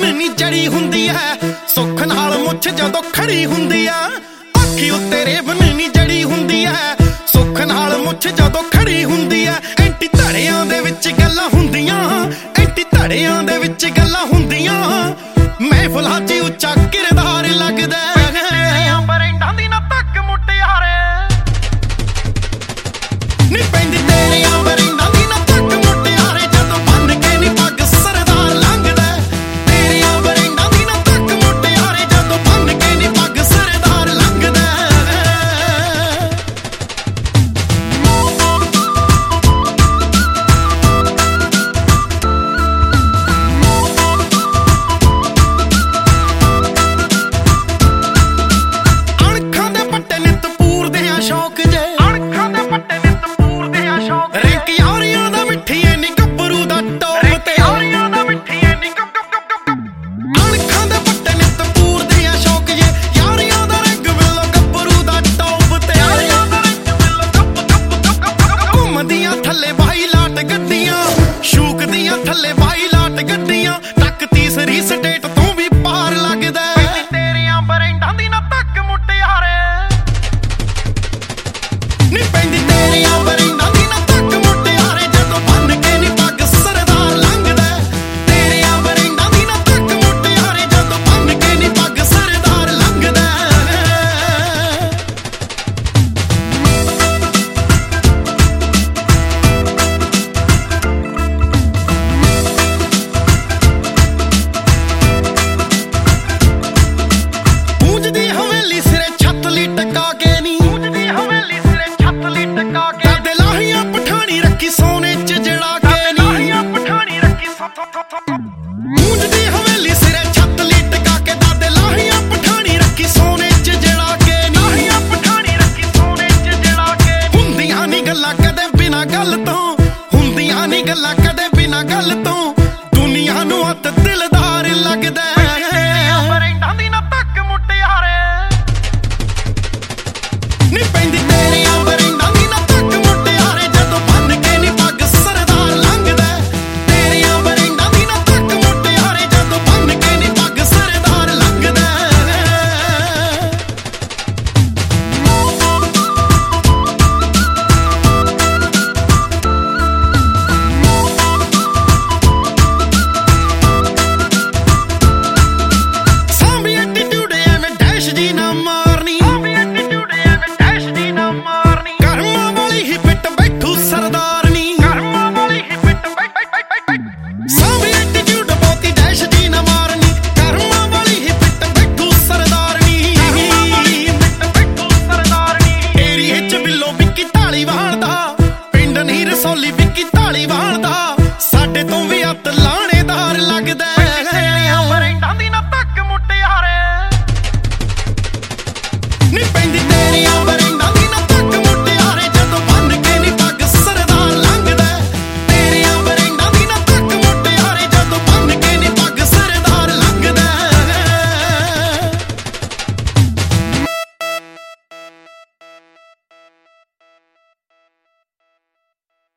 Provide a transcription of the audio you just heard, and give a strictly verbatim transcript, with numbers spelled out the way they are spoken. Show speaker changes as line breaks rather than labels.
ਬੰਨਣੀ ਜੜੀ ਹੁੰਦੀ ਐ, ਸੁੱਖ ਨਾਲ ਮੁੱਛ ਜਦੋਂ ਖੜੀ ਹੁੰਦੀ ਆ। ਅੱਖੀ ਉੱਤੇ ਰੇ ਬੰਨਣੀ ਜੜੀ ਹੁੰਦੀ ਐ, ਸੁੱਖ ਨਾਲ ਮੁੱਛ ਜਦੋਂ ਖੜੀ ਹੁੰਦੀ ਐ। ਐਂਟੀ ਧੜਿਆਂ ਦੇ ਵਿੱਚ ਗੱਲਾਂ ਹੁੰਦੀਆਂ, ਐਂਟੀ ਧੜਿਆਂ ਦੇ ਵਿੱਚ ਗੱਲਾਂ ਹੁੰਦੀਆਂ। ਮਹਿਫਲਾਂ 'ਚ ਉੱਚਾ ਕਿਰਦਾਰ ਲੱਗਦਾ ਤੇਰੀਆਂ ਬਰੈਂਡਾਂ ਦੀ ਨਾ ਤੱਕ ਮੁਟਿਆਰੇ ਨੀ ਪੈਂਦੀ ਤੇਰੀਆਂ ਬਰੈਂਡਾਂ ਦੀ ਨਾ ਤੱਕ ਮੁਟਿਆਰੇ ਜਦੋਂ ਬੰਨ ਕੇ ਨੀ ਪੱਗ ਸਰਦਾਰ ਲੰਘਦਾ। ਤੇਰੀਆਂ ਬਰੈਂਡਾਂ ਦੀ ਨਾ ਤੱਕ ਮੁਟਿਆਰੇ ਜਦੋਂ ਬੰਨ ਕੇ ਨੀ ਪੱਗ ਸਰਦਾਰ ਲੰਘਦਾ। ਥੱਲੇ ਬਾਈ ਲਾਟ ਗੱਡੀਆਂ ਟੱਕ ਤੀਸਰੀ ਸਟੇਟ